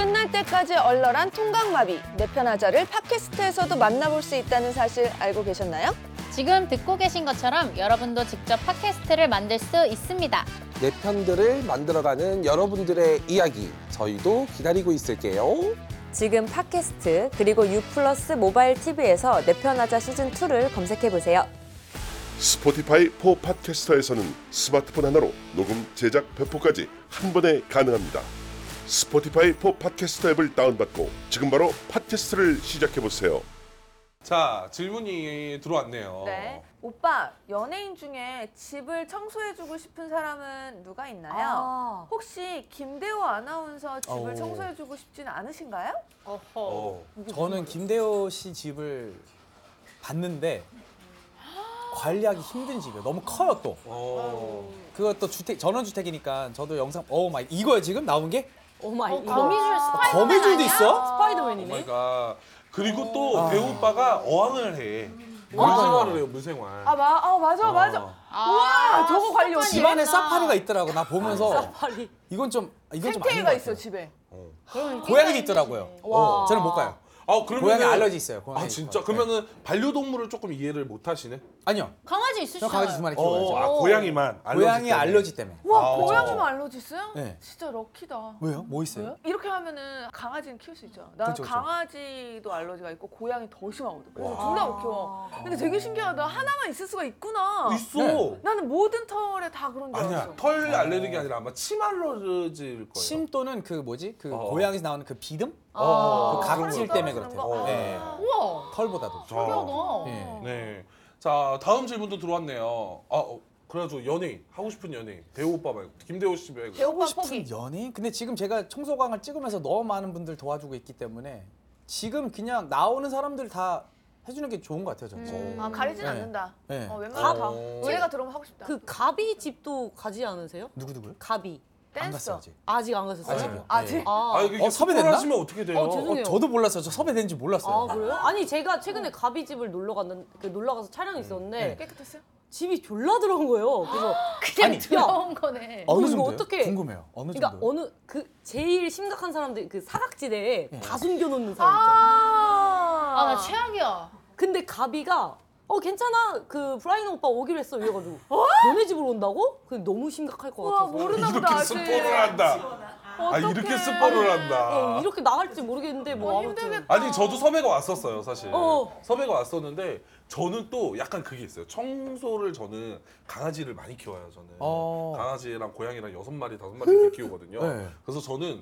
끝날 때까지 얼얼한 통각마비, 내편하자를 팟캐스트에서도 만나볼 수 있다는 사실 알고 계셨나요? 지금 듣고 계신 것처럼 여러분도 직접 팟캐스트를 만들 수 있습니다. 내 편들을 만들어가는 여러분들의 이야기 저희도 기다리고 있을게요. 지금 팟캐스트 그리고 U+ 모바일 TV에서 내편하자 시즌2를 검색해보세요. 스포티파이 포 팟캐스터에서는 스마트폰 하나로 녹음, 제작, 배포까지 한 번에 가능합니다. 스포티파이 포 팟캐스터 앱을 다운받고 지금 바로 팟캐스트를 시작해보세요. 자, 질문이 들어왔네요. 네. 오빠, 연예인 중에 집을 청소해주고 싶은 사람은 누가 있나요? 혹시 김대호 아나운서 집을 청소해주고 싶진 않으신가요? 저는 김대호 씨 집을 봤는데 관리하기 힘든 집이에요. 너무 커요 또. 그것도 주택 전원주택이니까 저도 영상 마이 이거요 지금 나온 게? 오마이 거미줄 스파이더맨 거미줄도 아니야? 있어? 스파이더맨이네. 오마이갓. 그리고 또 배우 오빠가 어항을 해. 물생활을 해요, 물생활. 맞아. 우와, 저거 관리 어떻게 집안에 사파리가 있더라고. 나 보면서 사파리. 이건 좀 아닌 것 생태계가 같아요. 있어, 집에. 고양이도 있더라고요. 저는 못 가요. 그러면은 고양이 알러지 있어요. 고양이. 진짜? 네. 그러면은 반려동물을 조금 이해를 못 하시네? 아니요. 강아지 저 있으시잖아요. 강아지 두 마리 키워요. 고양이만 고양이 알러지 때문에. 와, 고양이만 알러지 있어요? 네. 진짜 럭키다. 왜요? 뭐 있어요? 이렇게 하면은 강아지는 키울 수 있잖아. 나 그쵸. 강아지도 알러지가 있고 고양이 더 심하거든. 그래서 둘 다 못 키워. 근데 되게 신기하다. 하나만 있을 수가 있구나. 있어. 네. 나는 모든 털에 다 그런 줄 알았어. 아니야, 털 알레르기 아니라 아마 침 알러지일 거예요. 침 또는 그 뭐지? 그 고양이에서 나오는 그 비듬? 그 각질 털이 때문에 떨어지는 그렇대요. 거? 네. 우와, 털보다도. 신기하다. 네. 네. 자, 다음 질문도 들어왔네요. 그래가지고 연예인, 하고 싶은 연예인. 배우 오빠 말고, 김대호 씨 말고. 배고파 싶은 포기. 연예인? 근데 지금 제가 청소광을 찍으면서 너무 많은 분들 도와주고 있기 때문에 지금 그냥 나오는 사람들 다 해주는 게 좋은 것 같아요, 저는. 가리진 네. 않는다. 네. 웬만하면 다. 의뢰가 들어오면 하고 싶다. 그 가비 집도 가지 않으세요? 누구요? 가비. 안 댄서. 갔어요, 아직. 아직 안 가셨어요? 아직이요. 아직? 네. 이게 섭외됐나? 하시면 어떻게 돼요? 죄송해요. 저도 몰랐어요. 저 섭외된지 몰랐어요. 아 그래요? 아니 제가 최근에 가비 집을 놀러 가서 촬영이 있었는데 깨끗했어요? 집이 졸라 들어온 거예요. 그래서 그냥 아니, 들어온 거네. 어느 이거 정도요? 어떻게- 궁금해요. 어느 그러니까 정도? 어느 그 제일 심각한 사람들 그 사각지대에 네. 다 숨겨놓는 사람 있잖아요. 나 최악이야. 근데 가비가 괜찮아 그 브라이언 오빠 오기로 했어 이래가지고 너네 집으로 온다고? 그 너무 심각할 것 와, 같아서 모르나 보다, 이렇게 아직. 스포를 한다. 이렇게 스포를 한다. 이렇게 나갈지 모르겠는데 뭐 아무튼 힘들겠다. 아니 저도 섭외가 왔었어요 사실. 어. 섭외가 왔었는데 저는 또 약간 그게 있어요. 청소를 저는 강아지를 많이 키워요 저는. 강아지랑 고양이랑 6마리 5마리 이렇게 키우거든요. 네. 그래서 저는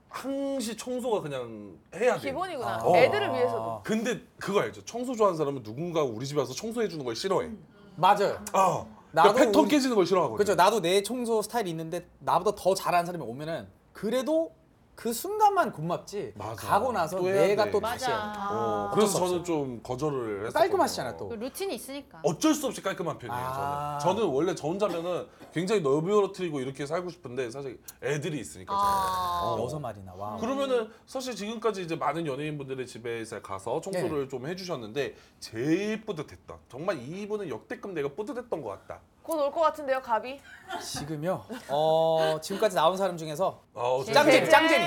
항시 청소가 그냥 해야 돼요. 기본이구나. 어. 애들을 위해서도. 근데 그거 알죠? 청소 좋아하는 사람은 누군가 우리 집에 와서 청소해 주는 걸 싫어해. 맞아요. 그러니까 나도 패턴 우리- 깨지는 걸 싫어하거든. 그렇죠. 나도 내 청소 스타일이 있는데 나보다 더 잘하는 사람이 오면은 그래도 그 순간만 고맙지. 맞아. 가고 나서 또 해야 내가 돼. 또 다시 해야 돼. 그래서 어쩔 수 저는 좀 거절을 했어요. 깔끔하시잖아요, 또. 그 루틴이 있으니까. 어쩔 수 없이 깔끔한 편이에요. 저는 원래 저 혼자면은 굉장히 너브러뜨리고 이렇게 살고 싶은데 사실 애들이 있으니까 저는. 6마리나. 와. 그러면은 사실 지금까지 이제 많은 연예인분들의 집에 가서 청소를 좀 해주셨는데 제일 뿌듯했던 정말 이분은 역대급 내가 뿌듯했던 것 같다. 곧 올 것 같은데요, 가비? 지금요. 지금까지 나온 사람 중에서 짱제.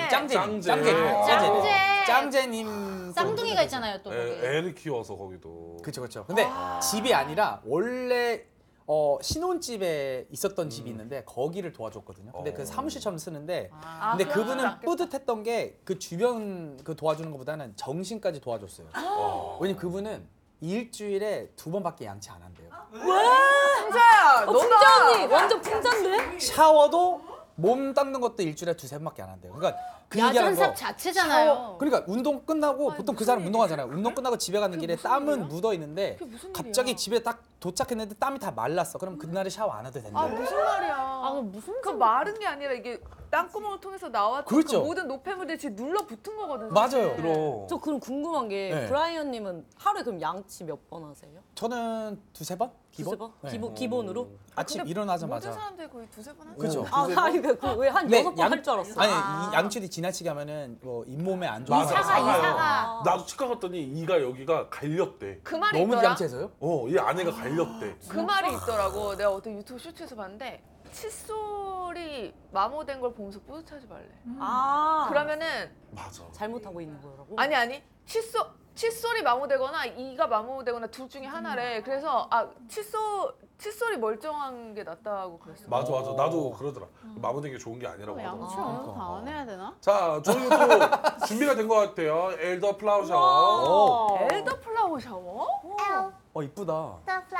짱제님. 쌍둥이가 있잖아요, 또 거기. 애를 키워서 거기도. 그렇죠. 근데 집이 아니라 원래 신혼집에 있었던 집이 있는데 거기를 도와줬거든요. 근데 그 사무실처럼 쓰는데 근데 그분은 뿌듯했던 게 그 주변 그 도와주는 것보다는 정신까지 도와줬어요. 왜냐면 그분은 일주일에 2번밖에 양치 안 한대요. 풍자야, 풍자 언니 완전 풍자인데? 샤워도 몸 닦는 것도 일주일에 2-3번밖에 안 한대요. 그러니까 그 얘기하는 거. 야전삽 자체잖아요. 그러니까 운동 끝나고 보통 그 사람 운동하잖아요. 운동 끝나고 집에 가는 길에 땀은 묻어 있는데 무슨 갑자기 일이야? 집에 딱 도착했는데 땀이 다 말랐어. 그럼 그날에 샤워 안 해도 된다. 무슨 말이야. 그럼 무슨 그 마른 게 아니라 이게 땅구멍을 통해서 나왔던 그렇죠. 그 모든 노폐물들이 지금 눌러붙은 거거든. 맞아요. 그럼. 저 그럼 궁금한 게 네. 브라이언님은 하루에 그럼 양치 몇 번 하세요? 저는 2-3번? 기본? 두세 번? 네. 기본으로? 아침 근데 일어나자마자. 모든 사람들이 거의 2-3번 하죠. 그렇죠. 아니 왜한 네, 6번 할 줄 알았어. 아니 양치도 지나치게 하면은 뭐 잇몸에 안 좋은 맞아. 거라서. 이사가. 나도 치과 갔더니 이가 여기가 갈렸대. 그 말이 너무 있더라. 양치해서요? 이 아내가 갈렸대. 그 말이 있더라고. 내가 어떤 유튜브 쇼츠에서 봤는데 칫솔이 마모된 걸 보면서 뿌듯하지 말래. 그러면은 맞아. 잘못하고 있는 거라고? 아니 칫솔이 마모되거나 이가 마모되거나 둘 중에 하나래. 그래서 칫솔이 멀쩡한 게 낫다고 그랬어. 맞아. 나도 그러더라. 마모된 게 좋은 게 아니라고 하더라. 양치 오늘 다 안 해야 되나? 자, 저희 또 준비가 된 것 같아요. 엘더 플라워 샤워. 엘더 플라워 샤워? 이쁘다.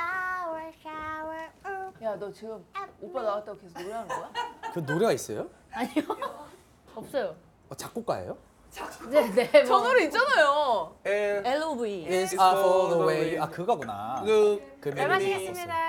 야, 너 지금 오빠 나왔다고 계속 노래하는 거야? 그 노래가 있어요? 아니요. 없어요. 작곡가예요? 네. 저 노래 있잖아요. LOV. It's for the way. 그거구나. 그 멜로디.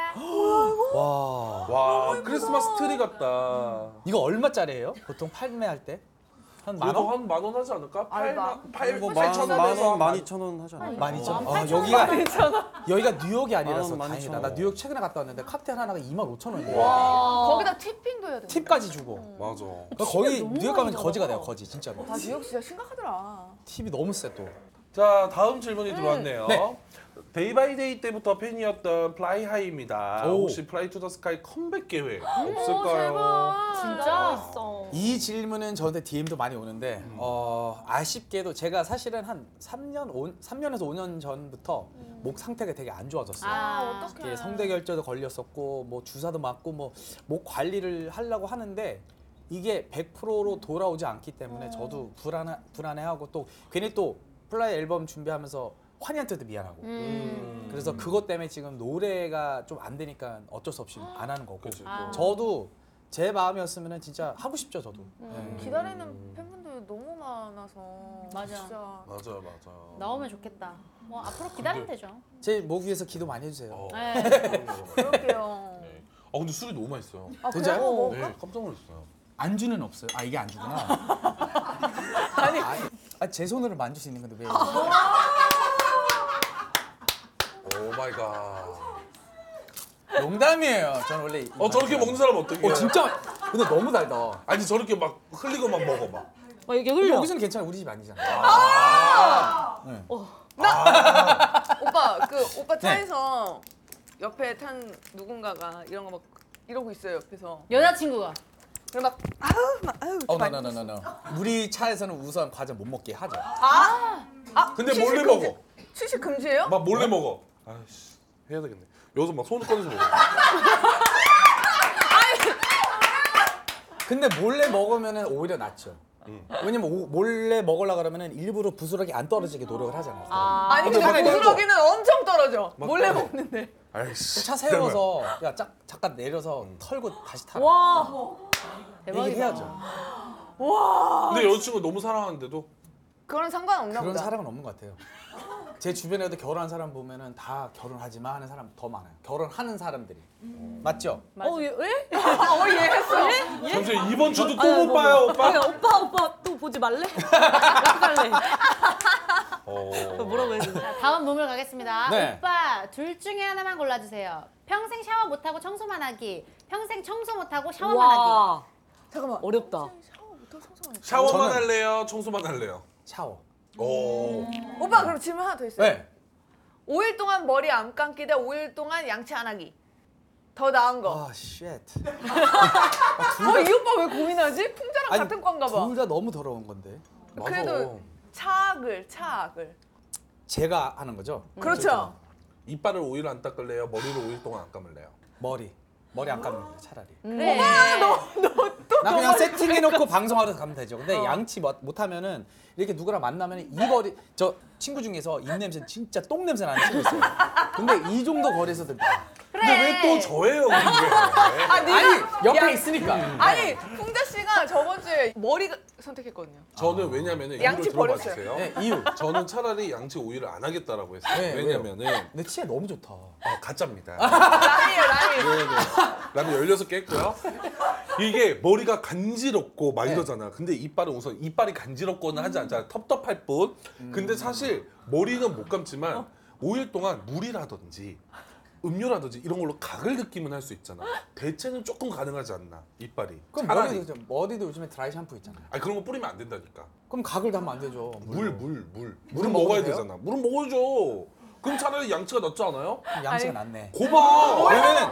와, 크리스마스 트리 같다. 이거 얼마짜리예요? 보통 판매할 때? 한 만 그래도 원? 한 10,000원 하지 않을까? 알바. 8,000원에서 12,000원 하잖아. 여기가 뉴욕이 아니라서 12,000원. 다행이다. 나 뉴욕 최근에 갔다 왔는데 칵테일 하나가 25,000원이야. 거기다 팁핑도 해야 돼. 팁까지 주고. 맞아. 거기 뉴욕 가면 거지가 돼요. 거지 진짜로. 아, 뉴욕 진짜 심각하더라. 팁이 너무 세 또. 자, 다음 질문이 들어왔네요. 네. 데이바이데이 때부터 팬이었던 플라이하이입니다. 오. 혹시 플라이 투 더 스카이 컴백 계획 없을까요? 진짜 있어. 이 질문은 저한테 DM도 많이 오는데 아쉽게도 제가 사실은 한 3년에서 5년 전부터 목 상태가 되게 안 좋아졌어요. 어떡해. 이게 성대결절도 걸렸었고 뭐 주사도 맞고 뭐 목 관리를 하려고 하는데 이게 100%로 돌아오지 않기 때문에 저도 불안해하고 또 괜히 또 플라이 앨범 준비하면서 환희한테도 미안하고 그래서 그것 때문에 지금 노래가 좀 안 되니까 어쩔 수 없이 안 하는 거고 저도 제 마음이었으면 진짜 하고 싶죠 저도. 네. 기다리는 팬분들 너무 많아서. 맞아. 진짜. 맞아. 나오면 좋겠다. 뭐 앞으로 기다리면 되죠. 제 목 위해서 기도 많이 해주세요. 네. 그럴게요. 네. 근데 술이 너무 맛있어요. 아, 진짜요? 그래요? 뭐 네, 깜짝 놀랐어요. 안주는 없어요. 이게 안주구나. 아니 제 손으로 만질 수 있는 건데 왜? 오 마이 갓. 농담이에요. 저는 원래 저렇게 먹는 사람 어떡해? 진짜 근데 너무 달다. 아니 저렇게 막 흘리고 막 먹어 막. 여기 흘려. 여기서는 괜찮아. 우리 집 아니잖아. 네. 오빠 오빠 차에서 옆에 탄 누군가가 이런 거 막 이러고 있어요 옆에서. 여자친구가. 그럼 막 no. 우리 차에서는 우선 과자 못 먹게 하죠. 근데 몰래 먹어. 취식 금지예요? 막 몰래 먹어. 아이씨 해야 되겠네. 여기서 막 손을 꺼내서 먹어. 근데 몰래 먹으면은 오히려 낫죠. 왜냐면 몰래 먹으려고 그러면은 일부러 부스러기 안 떨어지게 노력을 하잖아요. 아니 근데 부스러기는 엄청 떨어져. 몰래 떨어. 먹는데. 아이씨. 차 세워서 야 잠깐 내려서 털고 다시 타라. 와. 얘기해야죠. 근데 여자친구 너무 사랑하는데도 그거랑 상관없나 그런 보다. 사람은 없는 것 같아요. 제 주변에도 결혼한 사람 보면은 다 결혼하지 마 하는 사람 더 많아요. 결혼하는 사람들이. 맞죠? 왜? 이해했어. 잠시만 이번 주도 또 못 봐요 오빠. 오빠 또 보지 말래? 어떡할래? 뭐라고 해야 되나? 자, 다음 문물 가겠습니다. 네. 오빠 둘 중에 하나만 골라주세요. 평생 샤워 못하고 청소만 하기. 평생 청소 못하고 샤워만 하기. 와. 잠깐만. 어렵다. 샤워부터 청소만. 샤워만 저는- 할래요? 청소만 할래요? 샤워. 오. 오빠 그럼 질문 하나 더 있어요. 네. 5일 동안 머리 안 감기 대 5일 동안 양치 안 하기. 더 나은 거. 쉣. 이 오빠 왜 고민하지? 풍자랑 아니, 같은 건가 봐. 둘 다 너무 더러운 건데. 맞아. 그래도 차악을. 제가 하는 거죠? 그렇죠. 이빨을 5일 안 닦을래요? 머리를 5일 동안 안 감을래요? 머리 안 감는 게 차라리. 그래. 나 그냥 세팅해놓고 방송하러 가면 되죠. 근데 양치 못하면은 이렇게 누구랑 만나면 이 거리 저 친구 중에서 입냄새 진짜 똥 냄새 나는 친구 있어요. 근데 이 정도 거리에서도 근데 왜 또 저예요 그게? 아니 옆에 야, 있으니까. 아니 풍자 씨가 저번 주에 머리 선택했거든요. 저는 왜냐면은 양치 이유를 들어봐 버렸어요. 주세요. 네, 이유. 저는 차라리 양치 5일을 안 하겠다라고 했어요. 네, 왜냐면은 내 치아 너무 좋다. 가짜입니다. 라니에요. 네네. 라면 16개 깼고요. 이게 머리가 간지럽고 막 네. 이러잖아. 근데 이빨은 우선 이빨이 간지럽거나 하지 않잖아. 텁텁할 뿐. 근데 사실 머리는 못 감지만 5일 동안 물이라든지 음료라든지 이런 걸로 각을 느끼면 할 수 있잖아. 대체는 조금 가능하지 않나 이빨이. 그럼 차라리. 머리도 요즘에 드라이 샴푸 있잖아요. 아니 그런 거 뿌리면 안 된다니까. 그럼 각을 담으면 안 되죠. 물은 물은 먹어야 먹어도 돼요? 되잖아. 물은 먹어야죠. 그럼 차라리 양치가 낫지 않아요? 양치가 낫네. 고봐. 왜냐면은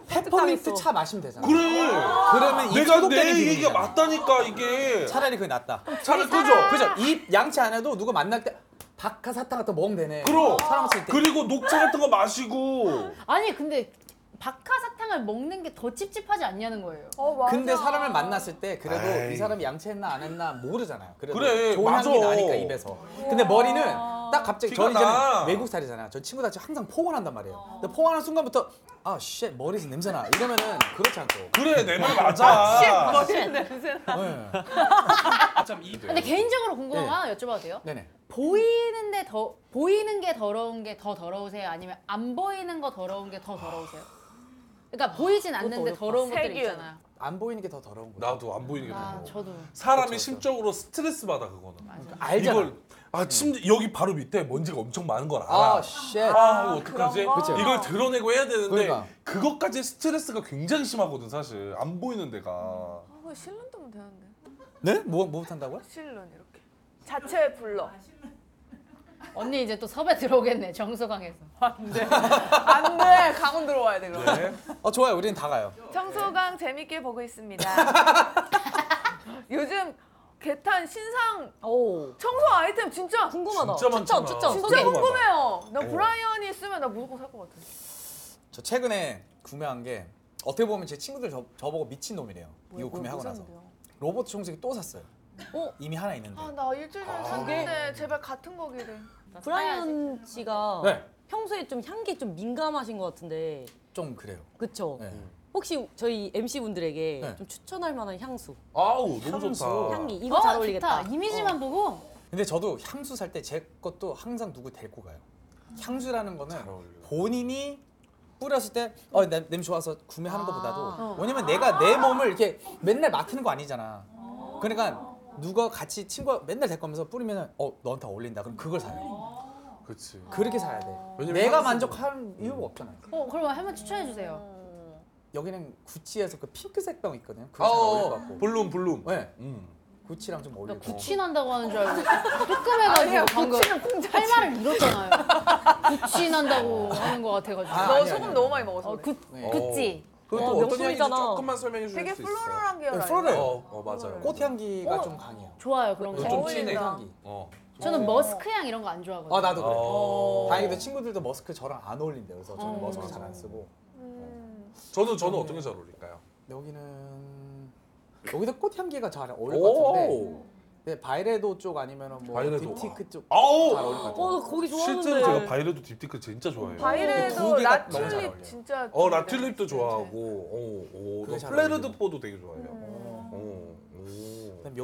페퍼민트 차 마시면 되잖아. 그래. 그러면 이 내가 중독되는 내 얘기가 기분이잖아. 맞다니까 이게. 차라리 그게 낫다. 차라리 그죠. 그죠? 입 양치 안 해도 누구 만날 때 박하사탕 같은 거 먹으면 되네. 그럼. 사람 있을 때. 그리고 녹차 같은 거 마시고. 아니 근데 박하사탕을 먹는 게 더 찝찝하지 않냐는 거예요. 맞아. 근데 사람을 만났을 때 그래도 에이. 이 사람이 양치했나 안 했나 모르잖아요. 그래도 그래, 좋은 맞아. 향기 나니까 입에서. 근데 머리는 딱 갑자기 티가 저는 이제는 나. 외국 살이잖아요. 저 친구들 같이 항상 포옹을 한단 말이에요. 근데 포옹하는 순간부터 아, 쉣, 머리에서 냄새 나. 이러면은 그렇지 않고. 그래 내 말 맞아. 머리 냄새나. 네. 근데 개인적으로 궁금한 거 하나 여쭤봐도 돼요? 네네. 보이는 게 더러운 게 더 더러우세요? 아니면 안 보이는 거 더러운 게 더 더러우세요? 그러니까 보이진 않는데 어렵다. 더러운 것들 세균. 있잖아요. 안 보이는 게 더 더러운 거죠. 나도 안 보이는 게 아 더러워. 저도. 사람이 그렇죠. 심적으로 스트레스 받아 그거는. 알잖아. 이걸 심지어 여기 바로 밑에 먼지가 엄청 많은 걸 알아. 아, 쉣. 아, 이거 어떡하지? 그런 거. 이걸 드러내고 해야 되는데 그러니까. 그것까지 스트레스가 굉장히 심하거든 사실. 안 보이는 데가. 그거 실눈 뜨면 되는데. 네? 뭐 못한다고요? 실눈 이렇게. 자체 불러. 언니 이제 또 섭외 들어오겠네 정서강에서. 안돼. 안돼. 강원 들어와야 돼 그럼. 네. 좋아요. 우리는 다 가요. 청소강 재밌게 보고 있습니다. 요즘 개탄 신상 오. 청소 아이템 진짜 궁금하다. 진짜 많잖아. 추천. 진짜 소개. 궁금해요. 나 브라이언이 쓰면 나 무조건 살 것 같아. 저 최근에 구매한 게 어떻게 보면 제 친구들 저보고 미친 놈이래요. 이거 구매하고 나서. 로봇 청소기 또 샀어요. 이미 하나 있는데. 아 나 일주일 전에 샀는데 제발 같은 거기래. 브라이언 씨가 네. 평소에 좀 향기에 좀 민감하신 것 같은데, 좀 그래요. 그쵸? 네. 혹시 저희 MC 분들에게 네. 좀 추천할 만한 향수, 아우 너무 향수. 좋다. 향기 이거 잘 어울리겠다. 좋다. 이미지만 보고. 근데 저도 향수 살 때 제 것도 항상 누구 데리고 가요. 향수라는 거는 잘 어울려. 본인이 뿌렸을 때 냄새 좋아서 구매하는 아. 것보다도 왜냐면 내가 내 몸을 이렇게 맨날 맡는 거 아니잖아. 그러니까 누가 같이 친구가 맨날 데리고 가면서 뿌리면 너한테 어울린다. 그럼 그걸 사요. 그렇지. 그렇게 사야 돼. 왜냐면 내가 향수- 만족할 이유가 없잖아요. 그러면 한번 추천해 주세요. 여기는 구찌에서 그 핑크색 병 있거든요. 그거 잘 어울릴 것 같고. 블룸. 네. 구찌랑 좀 나 어울리고. 구치 난다고 하는 줄 알고 뜨끔해가지고 방금 할 말을 잃었잖아요. 구치 난다고 하는 것 같아가지고. 아, 너 아니, 소금 아니. 너무 많이 먹어서. 그래. 네. 구찌. 그것도 어떤 향인지 명품이잖아. 조금만 설명해 주실 되게 수 있어요? 플로럴한 계열 아니야? 플로럴. 맞아요. 꽃 향기가 좀 강해요. 좋아요 그런 거. 좀 어울린다. 진해. 향기. 저는 머스크 향 이런 거 안 좋아하거든요. 나도 그래. 어. 다행히도 친구들도 머스크 저랑 안 어울린대요. 그래서 저는 머스크 잘 안 쓰고. 저는 어떤 게 잘 어울릴까요? 여기도 꽃 향기가 잘 어울릴 것 같은데. 오. 근데 바이레도 쪽 아니면은 뭐 바이레도. 딥티크 쪽 아우. 잘 어울릴 것 같아요. 거기 좋아하는데. 실제로 제가 바이레도 딥티크 진짜 좋아해요. 바이레도 두 개가 너무 잘 라튤립 어울려요. 진짜. 라튤립도 좋아하고, 그게 잘 플레르드뽀도 되게 좋아해요. 그다음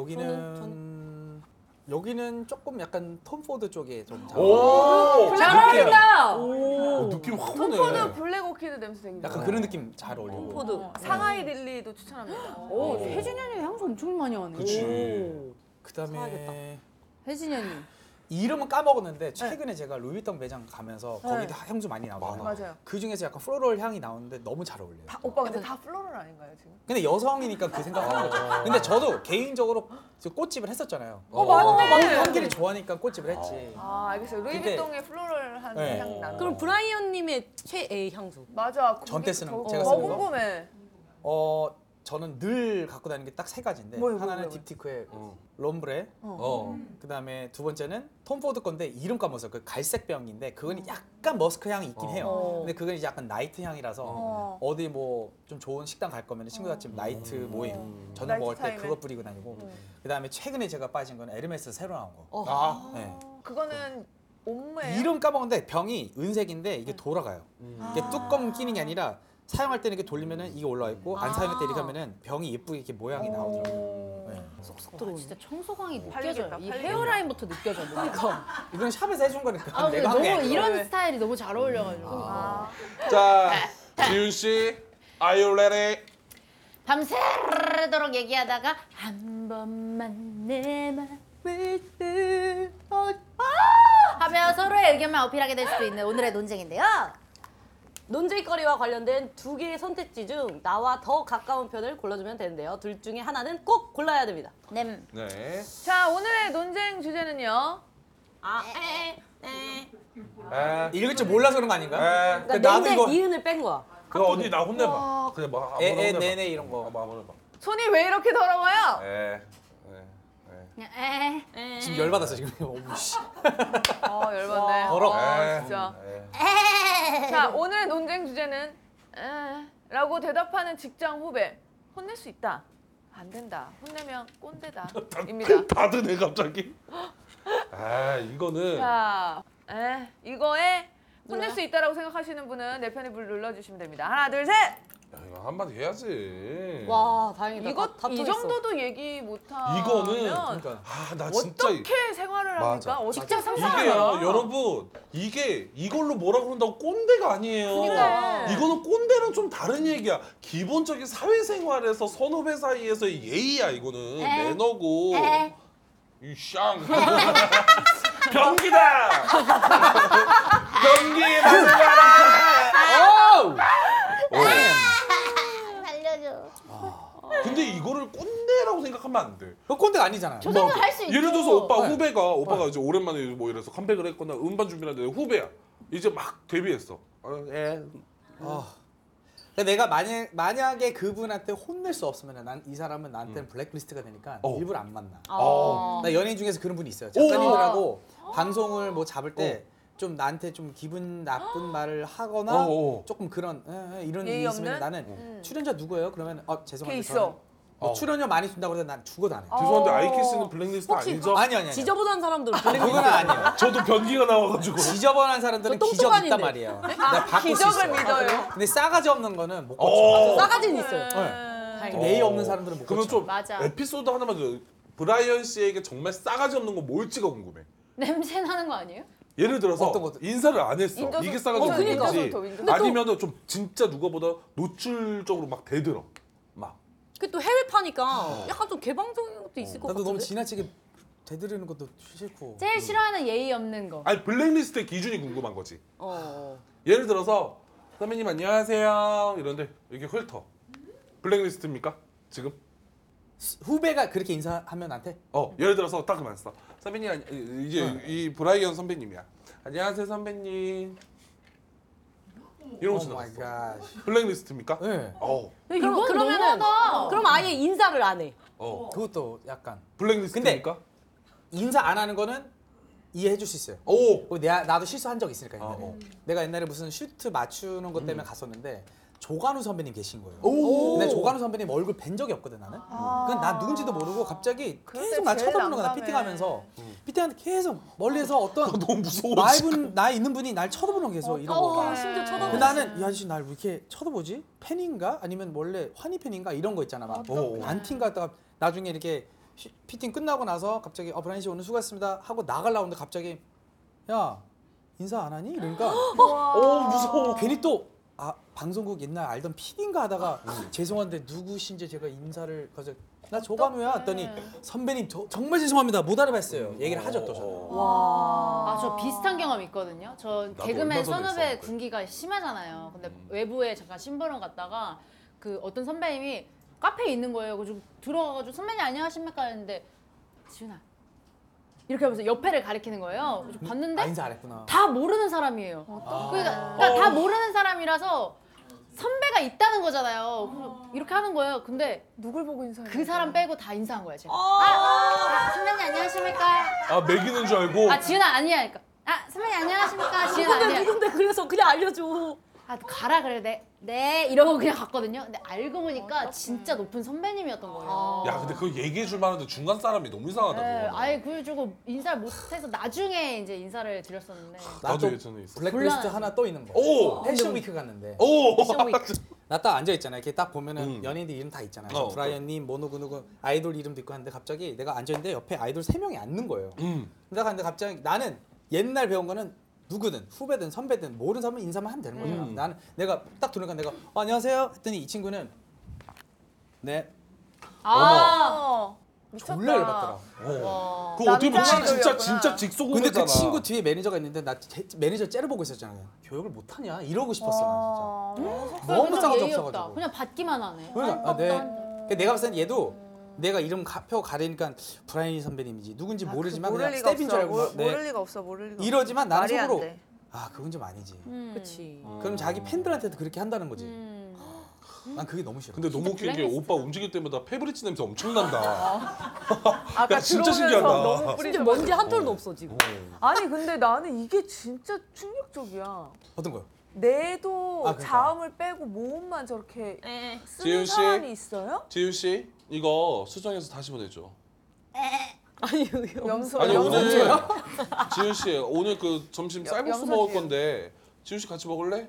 여기는 조금 약간 톰포드 쪽에 좀 잘 오. 어울려요. 잘 어울린다. 느낌 확 오네. 톰포드 블랙 오키드 냄새 되게 좋아. 약간 그런 느낌 잘 어울리고. 포드. 상하이 릴리도 추천합니다. 오, 혜진이 언니 향수 엄청 많이 하네. 그치. 그다음에 사야겠다. 혜진이 언니. 이름은 까먹었는데 최근에 제가 루이비통 매장 가면서 거기도 향수 많이 나오잖아요. 맞아요. 그 중에서 약간 플로럴 향이 나오는데 너무 잘 어울려요. 오빠 근데 다 플로럴 아닌가요 지금? 근데 여성이니까 그 생각하는 거죠. 근데 저도 개인적으로 꽃집을 했었잖아요. 맞네. 향기를 좋아하니까 꽃집을 했지. 아 알겠어요. 루이비통의 플로럴한 네. 향 나는. 그럼 브라이언님의 최애 향수. 맞아. 전때 쓰는 거, 거 제가 쓰는 거? 궁금해. 저는 늘 갖고 다니는 게 딱 세 가지인데 뭐요? 하나는 딥티크의 롬브레, 그다음에 두 번째는 톰포드 건데 이름 까먹었어요. 그 갈색 병인데 그건 약간 머스크 향이 있긴 해요. 근데 그건 이제 약간 나이트 향이라서 어디 뭐 좀 좋은 식당 갈 거면 친구들 같이 나이트 모임 저녁 나이트 먹을 때 타임에. 그거 뿌리고 다니고 그다음에 최근에 제가 빠진 건 에르메스 새로 나온 거. 네. 그거는 옴무예요? 이름 까먹었는데 병이 은색인데 이게 돌아가요. 이게 뚜껑 끼는 게 아니라 사용할 때는 이렇게 돌리면은 이게 올라와 있고 안 사용할 때 이렇게 하면은 병이 예쁘게 이렇게 모양이 나오더라고요. 네. 와, 진짜 청소광이 느껴져요. 팔리겠다, 이 팔리겠다. 헤어라인부터 느껴져. 그러니까. 이건 샵에서 해준 거니까 아, 근데 내가 한 너무 게 아니고. 이런 스타일이 너무 잘 어울려가지고. 자, 지윤 씨, Are you ready? 밤새도록 얘기하다가 한 번만 내 맘을 하며 서로의 의견만 어필하게 될 수도 있는 오늘의 논쟁인데요. 논쟁거리와 관련된 두 개의 선택지 중 나와 더 가까운 편을 골라주면 되는데요. 둘 중에 하나는 꼭 골라야 됩니다. 네. 네. 자 오늘의 논쟁 주제는요. 읽을 줄 몰라서 그런 거 아닌가? 그러니까 나도 낸데 이거 니은을 뺀 거야. 그 어디 나 혼내봐. 그냥 뭐 아무나 혼내봐. 네네 이런 거. 뭐 아무나 봐. 손이 왜 이렇게 더러워요? 그냥 에. 지금 열받았어 지금. 어우 씨. 열받네. 더러워. 진짜. 자, 오늘 논쟁 주제는 라고 대답하는 직장 후배. 혼낼 수 있다. 안 된다. 혼내면 꼰대다. 입니다. 다 드네 갑자기. 이거는 자, 이거에 혼낼 수 있다라고 생각하시는 분은 내 편의 불 눌러주시면 됩니다. 하나, 둘, 셋. 야, 이거 한마디 해야지. 와 다행이다. 이거 다 이 통했어. 정도도 얘기 못하면 이거는 나 진짜 어떻게 생활을 맞아. 합니까? 어떻게 이게요, 상상해요? 여러분 이게 이걸로 뭐라 그런다고 꼰대가 아니에요. 그러니까. 이거는 꼰대는 좀 다른 얘기야. 기본적인 사회생활에서 선후배 사이에서의 예의야. 이거는 매너고. 이 쌍. 변기다. 변기 만나라. 살려줘. 근데 이거를 꼰대라고 생각하면 안 돼. 그 꼰대가 아니잖아요. 저 정도 할 수 있죠. 예를 들어서 오빠가 네. 이제 오랜만에 뭐 이래서 컴백을 했거나 음반 준비를 하는데 후배야. 이제 막 데뷔했어. 근데 내가 만약에 그분한테 혼낼 수 없으면 난 이 사람은 나한테는 블랙리스트가 되니까 일부러 안 만나. 나 연예인 중에서 그런 분이 있어요. 작가님들하고 방송을 뭐 잡을 때 좀 나한테 좀 기분 나쁜 말을 하거나 조금 그런 이런 일이 있으면 나는 출연자 누구예요? 그러면 죄송한데 있어. 저는 뭐 출연료 많이 준다고 해서 난 죽어도 안 해. 죄송한데 아이키스는 블랙리스트 혹시 아니죠? 아니. 지저분한 사람들 그건 아니에요. 저도 변기가 나와가지고. 지저분한 사람들은 저 기적 똑똑한인데. 있단 말이에요. 내가 바꿀 수 기적을 있어요. 믿어요. 근데 싸가지 없는 거는 못 고쳐. 싸가지는 있어요. 좀 예의 없는 사람들은 못 그러면 고쳐. 좀 맞아. 에피소드 하나만 더. 브라이언 씨에게 정말 싸가지 없는 거 뭘지가 궁금해. 냄새 나는 거 아니에요? 예를 들어서 어떤 것도- 인사를 안 했어. 인조소- 이게 싸가지 없는 그러니까. 거지. 인조소. 아니면은 좀 진짜 누가보다 노출적으로 막 대들어. 막. 그 또 해외파니까 약간 좀 개방적인 것도 있을 것 나도 같은데. 너무 지나치게 대드리는 것도 싫고. 제일 싫어하는 예의 없는 거. 아니 블랙리스트의 기준이 궁금한 거지. 어. 예를 들어서 선배님 안녕하세요 이런데 이렇게 훑어. 블랙리스트입니까? 지금? 후배가 그렇게 인사하면 나한테 예를 들어서 딱 그만 써. 선배님 이제 이 브라이언 선배님이야. 안녕하세요 선배님. 이런 거 오 마이 지나갔어. 갓. 블랙리스트입니까? 네. 이건 그러면은 너무하다. 그럼 아예 인사를 안 해. 그것도 약간 블랙리스트입니까? 인사 안 하는 거는 이해해 줄 수 있어요. 오. 나도 실수한 적 있으니까 옛날에. 내가 옛날에 무슨 슈트 맞추는 것 때문에 갔었는데 조관우 선배님 계신 거예요. 근데 조관우 선배님 얼굴 뵌 적이 없거든 나는. 그건 나 누군지도 모르고 갑자기 계속 나 제일 쳐다보는 거야. 나 난감해. 피팅하면서 피팅하는데 계속 멀리서 어떤 너무 무서워. 나 있는 분이 날 쳐다보는 거 계속 이런 거. 심지어 쳐다보고. 근데 나는 이 아저씨 날 왜 이렇게 쳐다보지? 팬인가? 아니면 원래 환희 팬인가? 이런 거 있잖아. 막 안티인가 하다가 나중에 이렇게 피팅 끝나고 나서 갑자기 브라이언 씨 오늘 수고했습니다 하고 나가려고 하는데 갑자기 야 인사 안 하니? 이러니까 무서워. 괜히 또 방송국 옛날 알던 PD인가 하다가 죄송한데 누구신지 제가 인사를 나 조관우야 했더니 선배님 정말 죄송합니다 못 알아봤어요. 얘기를 하죠 또 저는. 저 비슷한 경험 있거든요. 저 개그맨 얼마 전에 선후배 있었는데. 군기가 심하잖아요. 근데 외부에 잠깐 심부름 갔다가 그 어떤 선배님이 카페에 있는 거예요. 그래서 들어가가지고 선배님 안녕하십니까 했는데 지훈아 이렇게 하면서 옆에를 가리키는 거예요. 그래서 봤는데 인사 안 했구나. 다 모르는 사람이에요. 그러니까 다 모르는 사람이라서 선배가 있다는 거잖아요. 그래서 이렇게 하는 거예요. 근데 누굴 보고 인사해? 그 사람 빼고 다 인사한 거야 제가. 선배님 안녕하십니까? 매기는 줄 알고. 지은아 아니야. 그러니까 선배님 안녕하십니까? 지은아 근데 아니야. 누군데 그래서 그냥 알려줘. 가라 그래. 네 이러고 그냥 갔거든요. 근데 알고 보니까 진짜 높은 선배님이었던 거예요. 야 근데 그거 얘기해 줄 만한데 중간 사람이 너무 이상하다. 네, 그거는. 아예 그래가지고 인사를 못해서 나중에 이제 인사를 드렸었는데. 나도 나도 예전에 있어. 블랙리스트 곤란하지. 하나 또 있는 거. 오. 패션 위크 갔는데 오. 나 딱 앉아 있잖아. 이렇게 딱 보면은 연예인들 이름 다 있잖아요. 어, 브라이언님, 뭐 누구 아이돌 이름도 있고 하는데 갑자기 내가 앉아 있는데 옆에 아이돌 3명이 앉는 거예요. 내가 갔는데 갑자기 나는 옛날 배운 거는 누구든 후배든 선배든 모르는 사람은 인사만 하면 되는 거잖아. 나는 내가 딱 들으니까 내가 안녕하세요 했더니 이 친구는 네 미쳤다. 졸라 열받더라. 그거 어떻게 보면 남자 진짜 아이돌이었구나. 직속 근데 후배잖아. 그 친구 뒤에 매니저가 있는데 나 매니저 째려보고 있었잖아. 교육을 못하냐 이러고 싶었어 난 진짜. 너무 그냥 싸가지 예의 없다. 없어가지고. 그냥 받기만 하네. 그러니까 내가 봤을 땐 얘도 내가 이름 표 가리니까 브라이언 선배님이지 누군지 모르지만 그냥 모를 리가 스텝인 줄 없어. 알고 막, 네. 모를 리가 없어. 모를 리가 없어. 이러지만 나는 말이 안 속으로 돼. 아 그건 좀 아니지. 그치. 그럼 자기 팬들한테도 그렇게 한다는 거지. 난 그게 너무 싫어. 근데 너무 웃긴 게 오빠 움직일 때마다 페브리즈 냄새 엄청 난다. 아까 야, 진짜 들어오면서 신기하다. 너무 진짜 뿌리셔. 먼지 한 톨도 없어 지금. 아니 근데 나는 이게 진짜 충격적이야. 어떤 거요? 뇌도 그러니까. 자음을 빼고 모음만 저렇게 지윤 쓰는 씨. 사람이 있어요? 지윤 씨 이거 수정해서 다시 보내줘. 아니 여기 염소. 아니 염소. 오늘 지윤 씨 오늘 그 점심 쌀국수 염소 먹을 지윤. 건데 지윤 씨 같이 먹을래?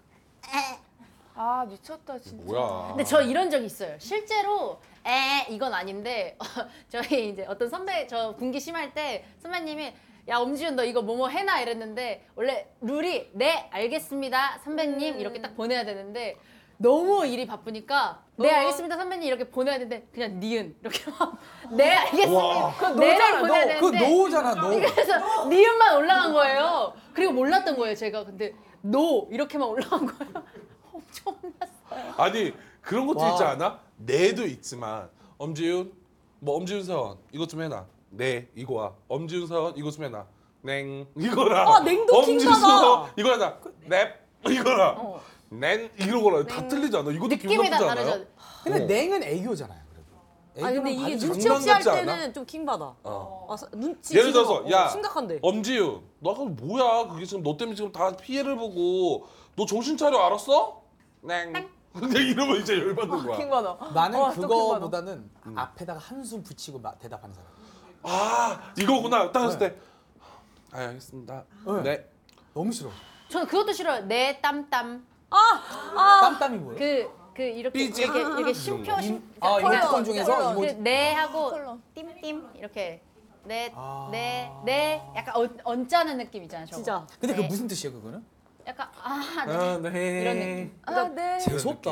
아 미쳤다 진짜. 뭐야? 근데 저 이런 적 있어요. 실제로 이건 아닌데 저희 이제 어떤 선배 저 분기 심할 때 선배님이 야 엄지윤 너 이거 뭐뭐 해놔 이랬는데 원래 룰이 네 알겠습니다 선배님 이렇게 딱 보내야 되는데 너무 일이 바쁘니까 네 알겠습니다 선배님 이렇게 보내야 되는데 그냥 니은 이렇게 막 네 알겠습니다 네를 보내야 그거 되는데 노잖아 노. 그래서 니은만 올라간 거예요. 그리고 몰랐던 거예요 제가. 근데 노 이렇게만 올라간 거예요. 엄청 혼났어요. 아니 그런 것도 와. 있지 않아? 네도 있지만 엄지윤 뭐 엄지윤 사원 이것 좀 해놔. 네 이거야. 엄지윤 사원 이것 좀 해놔. 냉 이거라. 아, 냉도 엄지윤 킹받아. 사원 이거 해놔. 넵 이거라. 냉 이거라. 다 틀리지 않아? 이것도 기분 느낌이 다 나쁘지 않아요? 다르죠. 근데 냉은 애교잖아요. 그래도. 아니 근데 애교는 이게 반지 눈치 장난 없이 할 같지 않아? 때는 좀 킹받아. 어. 눈치 예를 지금, 들어서 야 심각한데. 엄지윤 너 아까 뭐야? 그게 지금 너 때문에 지금 다 피해를 보고 너 정신 차려 알았어? 냉. 근데 이러면 이제 열받는 거야. 킹받아. 나는 또 킹받아. 그거보다는 앞에다가 한숨 붙이고 대답하는 사람. 아 이거구나. 딱 했을 때. 아 알겠습니다. 네. 너무 싫어. 저는 그것도 싫어요. 내 땀땀. 땀땀이 뭐예요? 그 이렇게 삐지? 이렇게 쉼표 아 이모티콘 중에서 그 이모지. 네 하고 컬러. 띵띵 이렇게 네 아. 네 약간 언짢은 느낌 있잖아요. 저거. 진짜. 근데 그 네. 무슨 뜻이에요 그거는? 약간 네. 이런 느낌. 아 네. 재수없다.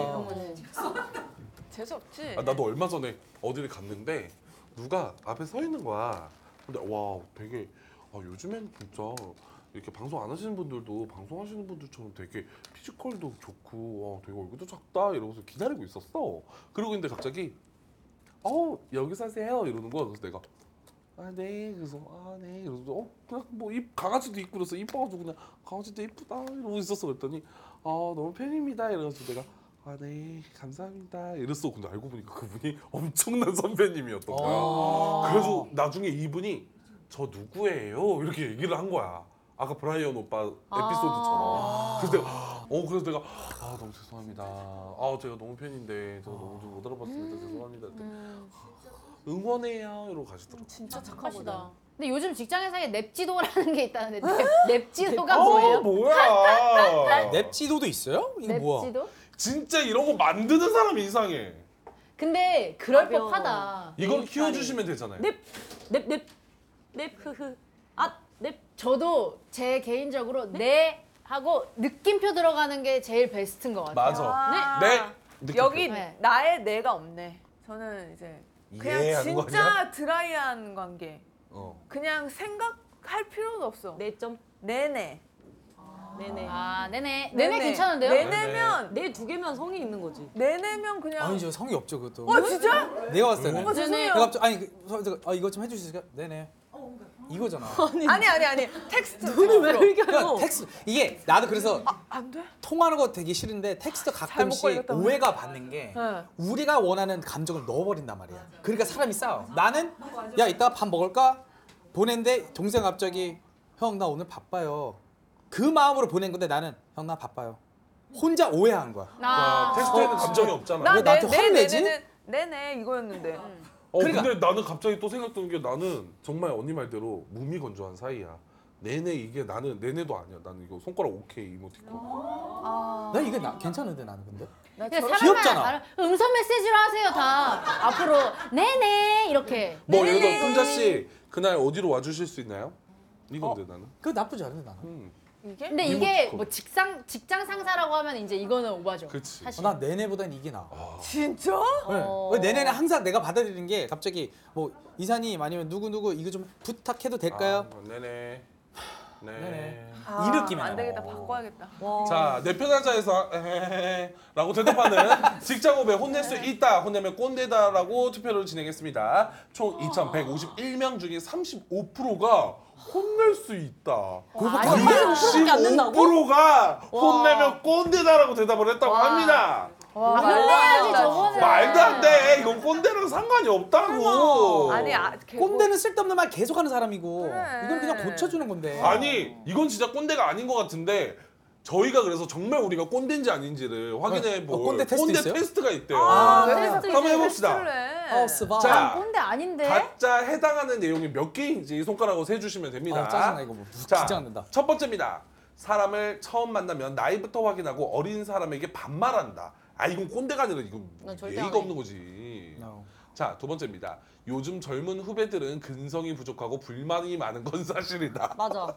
재수 없지. 아, 나도 얼마 전에 어디를 갔는데 누가 앞에 서 있는 거야. 근데 와 되게 요즘엔 진짜 이렇게 방송 안 하시는 분들도 방송하시는 분들처럼 되게 피지컬도 좋고 와 되게 얼굴도 작다 이러면서 기다리고 있었어. 그러고 있는데 갑자기 여기 사세요 이러는 거야. 그래서 내가 네 그래서 네 이러면서 그냥 뭐 강아지도 있고 그래서 이뻐가지고 그냥 강아지도 이쁘다 이러고 있었어. 그랬더니 너무 팬입니다 이래가지고 내가 네 감사합니다 이랬어. 근데 알고 보니까 그분이 엄청난 선배님이었던 거야. 그래서 나중에 이분이 저 누구예요 이렇게 얘기를 한 거야. 아까 브라이언 오빠 에피소드처럼. 그래서 내가 너무 죄송합니다. 제가 너무 팬인데 제가 너무 좀 못 알아봤습니다. 죄송합니다. 응원해요 이러고 가시더라고. 진짜 착하시다. 근데 요즘 직장에서 냅지도라는 게 있다는데 냅지도가 뭐예요? 뭐야? 냅지도도 있어요? 이거 뭐야? 냅지도? 진짜 이런 거 만드는 사람이 이상해. 근데 그럴 가벼워. 법하다. 이걸 키워주시면 되잖아요. 넵 흐흐. 넵. 저도 제 개인적으로 네 하고 느낌표 들어가는 게 제일 베스트인 것 같아요. 맞아. 네. 느낌표. 여기 네. 나의 내가 없네. 저는 이제 그냥 이해하는 거 진짜 아니야? 드라이한 관계. 그냥 생각할 필요도 없어. 네 점. 네네. 네네. 네네. 네네. 네네 괜찮은데요? 네네면 네 두 개면 성이 있는 거지. 네네면 그냥. 아니 저 성이 없죠 그것도. 진짜? 내가 봤을 때는. 죄송해요. 내가 갑자기 이거 좀 해줄 수 있을까? 네네. 이거잖아. 아니. 텍스트. 눈을 왜 이렇게 그러니까 해요? 텍스트 이게 나도 그래서 안 돼? 통하는 거 되게 싫은데 텍스트 가끔씩 걸렸다. 오해가 받는 게 네. 우리가 원하는 감정을 넣어버린단 말이야. 그러니까 사람이 싸워. 나는 야 이따가 밥 먹을까? 보낸데 동생 갑자기 형 나 오늘 바빠요. 그 마음으로 보낸 건데 나는 형 나 바빠요. 혼자 오해한 거야. 텍스트에는 감정이 없잖아. 왜 나한테 화를 내지? 네네 이거였는데. 그러니까. 근데 나는 갑자기 또 생각드는 게 나는 정말 언니 말대로 무미건조한 사이야. 네네 이게 나는 네네도 아니야. 나는 이거 손가락 오케이 이모티콘. 난 이게 괜찮은데 나는 근데. 근데 사람마다 귀엽잖아. 다른- 음성 메시지로 하세요 다. 앞으로 네네 이렇게. 뭐 예를 들어 풍자 씨 그날 어디로 와주실 수 있나요? 이건데 나는. 그거 나쁘지 않은데 나는. 이게? 근데 이게 이모티콘. 뭐 직장 상사라고 하면 이제 이거는 오바죠. 그치. 사실. 난 내내보단 이게 나아. 진짜? 네. 왜 내내는 항상 내가 받아들이는 게 갑자기 뭐 이사님 아니면 누구 이거 좀 부탁해도 될까요? 네네. 네. 이 느낌이 안 나요. 되겠다. 바꿔야겠다. 자, 내 편하자에서 라고 대답하는 직장 후배 혼낼 수 있다, 혼내면 꼰대다라고 투표를 진행했습니다. 총 2,151명 중에 35%가 혼낼 수 있다. 아니, 35%밖에 안 된다고? 25%가 혼내면 꼰대다라고 대답을 했다고 합니다. 혼내야지 저거는. 말도 안 돼. 이건 꼰대랑 상관이 없다고. 아니, 꼰대는 쓸데없는 말 계속하는 사람이고 그래. 이건 그냥 고쳐주는 건데. 아니, 이건 진짜 꼰대가 아닌 것 같은데 저희가 그래서 정말 우리가 꼰대인지 아닌지를 확인해 볼 꼰대 테스트 있어요? 테스트가 있대요. 그래서 한번 해봅시다. 스바. 자, 꼰대 아닌데? 각자 해당하는 내용이 몇 개인지 손가락으로 세주시면 됩니다. 짜증나 이거 뭐 자, 진짜 안 된다. 첫 번째입니다. 사람을 처음 만나면 나이부터 확인하고 어린 사람에게 반말한다. 아, 이건 꼰대가 아니라 이건 난 절대 예의가 안 해. 없는 거지. 자, 두 번째입니다. 요즘 젊은 후배들은 근성이 부족하고 불만이 많은 건 사실이다. 맞아.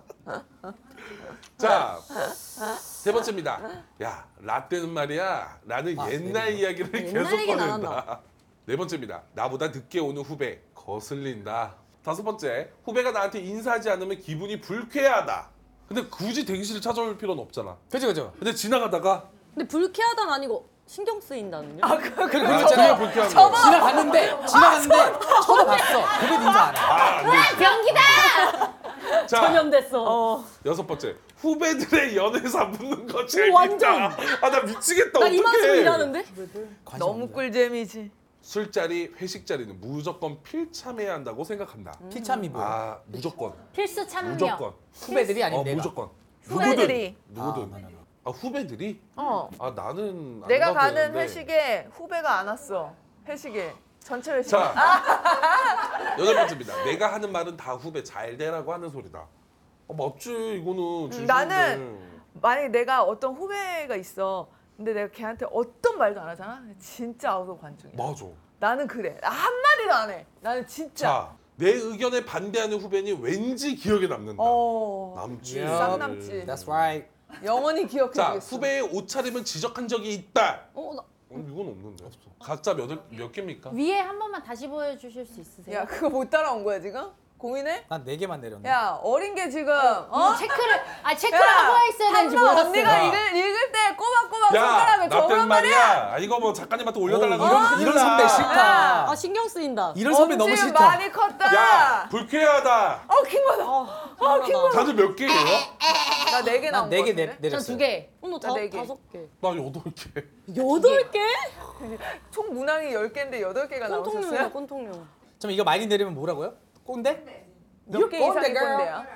자, 세 번째입니다. 야, 라떼는 말이야. 나는 옛날 이야기를 계속 얘기는 안 꺼낸다. 네 번째입니다. 나보다 늦게 오는 후배 거슬린다. 다섯 번째, 후배가 나한테 인사하지 않으면 기분이 불쾌하다. 근데 굳이 대기실을 찾아올 필요는 없잖아. 그죠. 근데 지나가다가 근데 불쾌하다는 아니고 신경 쓰인다는요? 그게 불쾌한 거. 지나갔는데 쳐다봤어. 그래도 인사 안 해. 아, 안 돼. 병기다! 자, 전염됐어. 여섯 번째, 후배들의 연애사 묻는 거 재밌다. 완전. 아, 나 미치겠다. 나 이만큼 어떡해. 일하는데? 너무 꿀잼이지. 술자리, 회식 자리는 무조건 필참해야 한다고 생각한다. 피참이 뭐야? 아, 무조건. 필수 참여. 무조건. 후배들이 아닌 내가. 무조건. 후배들이. 누구든. 아, 후배들이? 어. 아, 나는 안 내가 가도 가는 되는데. 회식에 후배가 안 왔어. 회식에. 전체 회식. 자, 여덟 번째입니다. 내가 하는 말은 다 후배 잘 되라고 하는 소리다. 맞지, 이거는. 진심인데. 나는 만약에 내가 어떤 후배가 있어. 근데 내가 걔한테 어떤 말도 안 하잖아. 진짜 아웃 오브 관중이야. 맞아. 나는 그래. 한마디도 안 해. 나는 진짜. 자, 내 의견에 반대하는 후배니 왠지 기억에 남는다. 남지. 싹 남지. That's right. 영원히 자, 기억해주겠어. 후배의 옷차림을 지적한 적이 있다. 나 이건 없는데. 각자 몇 개입니까? 위에 한 번만 다시 보여주실 수 있으세요? 야, 그거 못 따라온 거야 지금? 고민해? 난 4개만 내렸네. 야, 어린 게 지금 체크를 하고 있어야 되는지 몰랐어. 언니가 읽을 때 꼬박꼬박 야, 손가락을 나 때는 적으란 말이야. 말이야. 아, 이거 뭐 작가님한테 올려달라고 이런 선배 싫다. 신경 쓰인다. 이런 선배 너무 엄지 싫다. 많이 컸다. 야, 불쾌하다. 킹받아. 킹받아. 다들 몇 개예요? 나 4개 나온 거 4개 같은데? 내렸어. 전 2개. 너 나 네 개. 5개. 나 8개. 8개? 총 문항이 10개인데 8개가 꼰통룡이야, 나오셨어요? 꼰통룡. 좀 이거 많이 내리면 뭐라고요? 꼰대? 몇 개 이상이 girl. 꼰대야?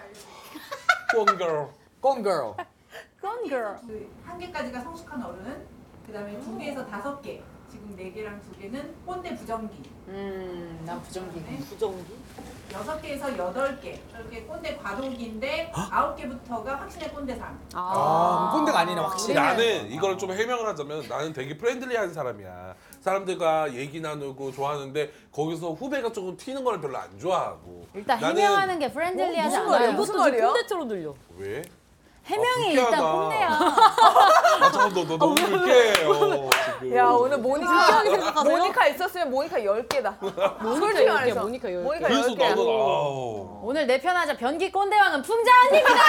꼰걸. 꼰girl. Gone girl. 한 개까지가 성숙한 어른, 그다음에 2개에서 5개, 지금 4개랑 2개는 꼰대 부정기, 난 부정기. 부정기? 6개에서 8개, 이렇게 꼰대 과도기인데 9개부터가 확신의 꼰대상. 꼰대가 아니네 확실히. 나는 이걸 좀 해명을 하자면 나는 되게 프렌들리한 사람이야. 사람들과 얘기 나누고 좋아하는데 거기서 후배가 조금 튀는 걸 별로 안 좋아하고. 일단 나는 해명하는 게 프렌들리하지 무슨 말이야? 않아요. 무슨 이것도 지금 말이야? 꼰대처럼 들려. 왜? 해명이 불쾌하다. 일단 꼰대야. 아, 잠깐 너 너무 불쾌해요. 지금. 야, 오늘 모니카 불쾌하게 생각하세요? 모니카 있었으면 모니카 10개다. 모니카 솔직히 10개, 말해서. 모니카 10개. 모니카 그래서 10개야. 나는 아우. 오늘 내 편하자 변기 꼰대왕은 풍자 언니입니다.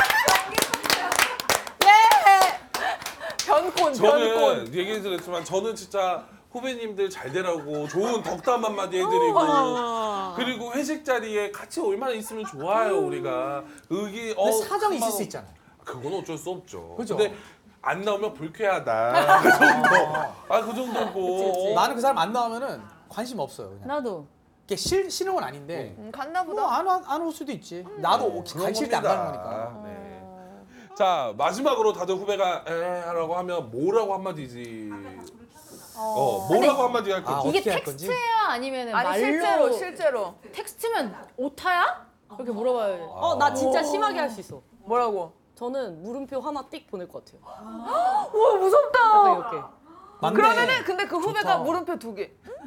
변꼰. 저는 얘기 드렸지만 저는 진짜 후배님들 잘 되라고 좋은 덕담 한마디 해드리고 그리고 회식 자리에 같이 얼마나 있으면 좋아요 우리가 의기 근데 사정이 있을 수 있잖아. 그건 어쩔 수 없죠. 그죠? 근데 안 나오면 불쾌하다 그 정도. 그 정도고. 나는 그 사람 안 나오면은 관심 없어요. 그냥. 나도. 이게 싫은 건 아닌데 갔나 보다. 뭐안올 수도 있지. 나도 간칠 때 안 가는 겁니다. 거니까. 네. 자 마지막으로 다들 후배가 하라고 하면 뭐라고 한마디지. 뭐라고 한마디 할 건지. 이게 어떻게 할 건지? 텍스트예요 아니면 아니 말로? 실제로. 텍스트면 오타야? 이렇게 물어봐요. 나 진짜 심하게 할 수 있어. 뭐라고? 저는 물음표 하나 띡 보낼 것 같아요. 와, 무섭다. 이렇게. 맞네. 그러면은 근데 그 후배가 좋다. 물음표 2개.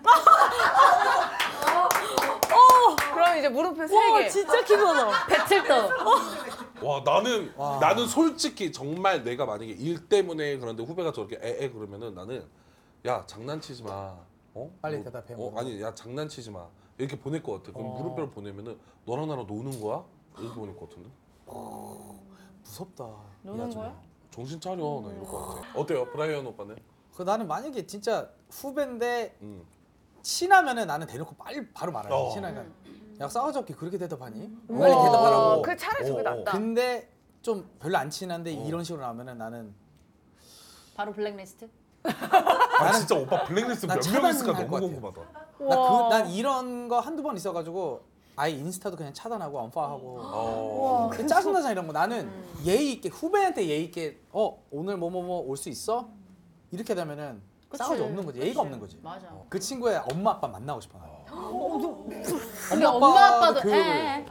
그럼 이제 물음표 3개. 진짜 기분나. 배틀도. 와 나는 솔직히 정말 내가 만약에 일 때문에 그런데 후배가 저렇게 그러면은 나는 야 장난치지 마. 빨리 대답해. 아니 야 장난치지 마. 이렇게 보낼 것 같아. 그럼 물음표를 보내면은 너랑 나랑 노는 거야? 이렇게 보낼 것 같은데. 무섭다. 노는 거야? 정신 차려 나 이럴 것 같아. 어때요, 브라이언 오빠는? 그 나는 만약에 진짜 후배인데 음. 친하면은 나는 대놓고 빨리 바로 말해. 어. 친하면 야 싸우자기 그렇게 대답하니? 빨리 대답하라고. 그 차라리 저게 낫다. 근데 좀 별로 안 친한데 이런 식으로 나오면은 나는 바로 블랙리스트? 아 진짜 오빠 블랙리스트 난 몇 명 있을까 차단할 너무 것 같아. 궁금하다. 난 이런 거 한두 번 있어가지고 아예 인스타도 그냥 차단하고 언팔로우하고 짜증나잖아 이런 거. 나는 예의 있게 후배한테 예의 있게 오늘 뭐뭐뭐 올 수 있어? 이렇게 되면은 싸우지 없는 거지. 예의가 없는 거지. 맞아. 그 친구의 엄마 아빠 만나고 싶어. 나는. 근데 엄마 아빠도 교육을.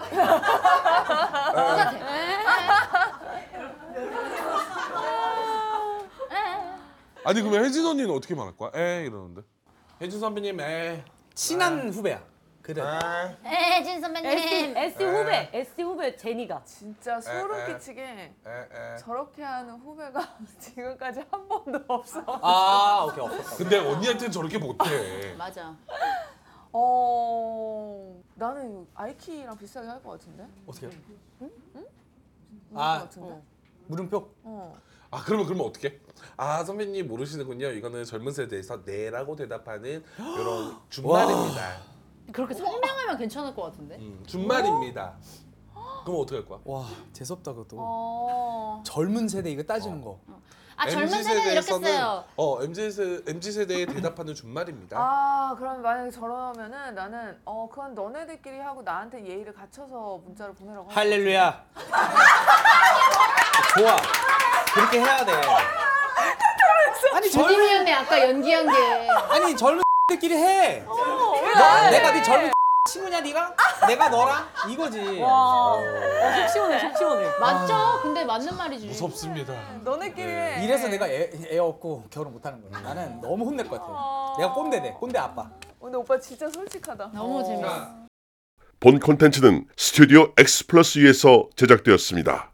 아니 그러면 혜진 언니는 어떻게 말할 거야? 이러는데. 혜진 선배님 친한 후배야. 그래. 혜진 선배님. S 후배 제니가. 진짜 소름 끼치게 저렇게 하는 후배가 지금까지 한 번도 없어. 아 오케이 없었어. 근데 언니한테는 저렇게 못해. 맞아. 나는 아이키랑 비슷하게 할 것 같은데? 어떻게? 아, 같은데? 물음표? 아 그러면 어떻게? 아 선배님 모르시는군요. 이거는 젊은 세대에서 네라고 대답하는 이런 준말입니다. 그렇게 설명하면 괜찮을 것 같은데? 준말입니다. 그럼 어떻게 할 거야? 와 재수없다 그것도. 젊은 세대 이거 따지는 거. 아 젊은 세대는 이렇게 써요. MZ 세대에 대답하는 준말입니다. 아 그럼 만약에 저러면은 나는 그건 너네들끼리 하고 나한테 예의를 갖춰서 문자를 보내라고. 할렐루야. 좋아. 그렇게 해야 돼. 아니 주님이었네 아까 연기한 게. 아니 젊은 들끼리 해. 내가 네 젊은 친구냐 네가? 내가 너랑 이거지. 와. 속 시원해 속 시원해. 맞죠? 근데 맞는 말이지. 무섭습니다. 너네끼리 해. 이래서 내가 애 없고 결혼 못하는 거야. 나는 너무 혼낼 것 같아. 내가 꼰대 아빠. 근데 오빠 진짜 솔직하다. 너무 재밌어. 본 콘텐츠는 스튜디오 X+U에서 제작되었습니다.